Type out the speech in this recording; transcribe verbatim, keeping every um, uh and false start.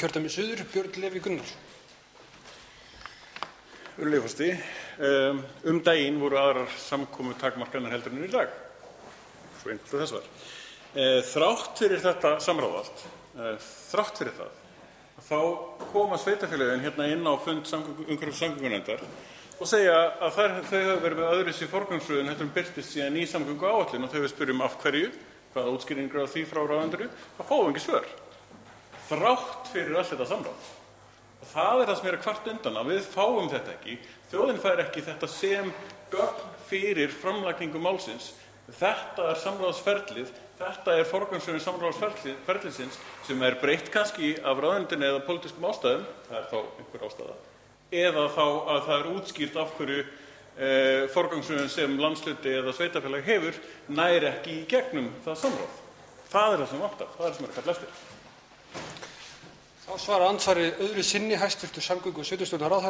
Kjördæmi suður, Björn Leví Gunnarsson. Virðulegi forseti, um, um daginn voru aðrar samkomu takmarkanir heldur en í dag. Svo einfalt þess var. E, þrátt fyrir þetta samráð allt, e, þrátt fyrir það, þá koma sveitarfélögin hérna inn á fund umhverfis- og samgöngunefndar og segja að þær, þau hafa verið með öðruvísi forgangsröðun heldur en birtist síðan í samgönguáætlun, og þegar við spyrjum af hverju, hvaða útskýringar á því frá ráðuneytinu, þá fáum við ekki svör. Þrátt fyrir allt þetta samráð. Og það er það sem er að kvart undan, að við fáum þetta ekki. Þjóðin fær ekki þetta sem gögn fyrir framlagningu málsins. Þetta er samráðsferlið, þetta er forgangsröðun samráðsferlisins sem er breytt kannski af ráðuneytinu eða pólitískum ástæðum, það er þá einhver ástæða, eða þá að það er útskýrt af hverju e, forgangsröðun sem landshluti eða sveitarfélag hefur nær ekki í gegnum það samráð. Það er það sem vantar, það er það sem er að kalla eftir. Þá svarar andsvari öðru sinni hæstvirtur samgöngu- og sveitarstjórnarráðherra